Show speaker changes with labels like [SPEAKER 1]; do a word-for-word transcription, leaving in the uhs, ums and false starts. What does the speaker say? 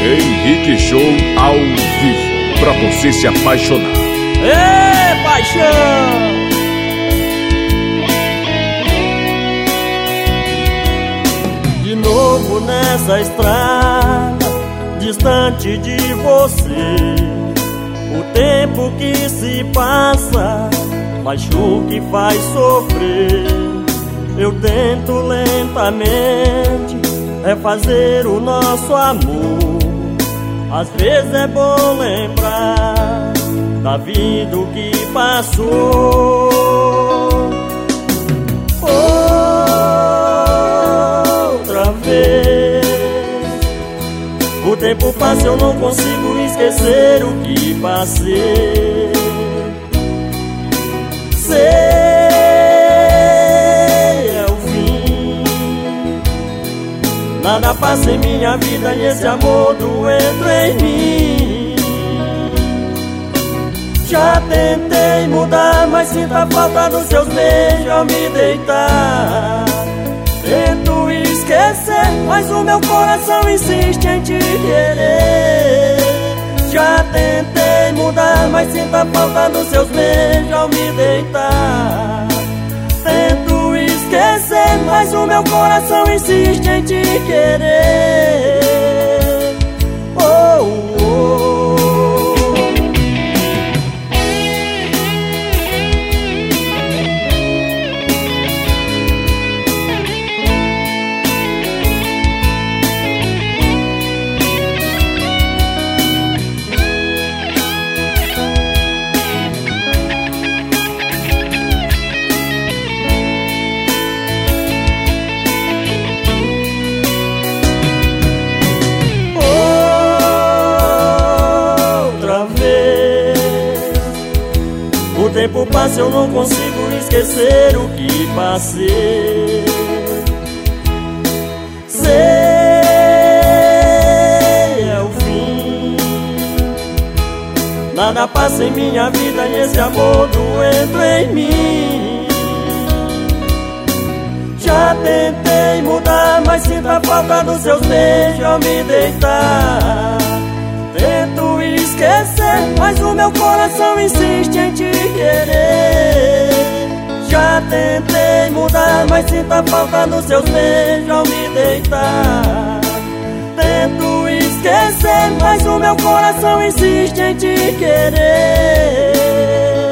[SPEAKER 1] Henrique Show ao vivo, pra você se apaixonar.
[SPEAKER 2] Ê, paixão! De novo nessa estrada, distante de você. O tempo que se passa, paixão que faz sofrer. Eu tento lentamente refazer o nosso amor. Às vezes é bom lembrar da vida que passou. Outra vez o tempo passa, eu não consigo esquecer o que passei. Sei, é o fim. Nada passa em minha vida e esse amor doendo em mim. Já tentei mudar, mas sinto a falta dos seus beijos ao me deitar. Tento esquecer, mas o meu coração insiste em te querer. Já tentei mudar, mas sinto a falta dos seus beijos ao me deitar. Tento esquecer, mas o meu coração insiste em te querer. Oh, oh. O tempo passa, eu não consigo esquecer o que passei. Sei, é o fim. Nada passa em minha vida e esse amor doendo em mim. Já tentei mudar, mas sinto a falta dos seus beijos ao me deitar. Tento esquecer, mas o meu coração insiste em te querer. Já tentei mudar, mas sinto a falta dos seus beijos ao me deitar. Tento esquecer, mas o meu coração insiste em te querer.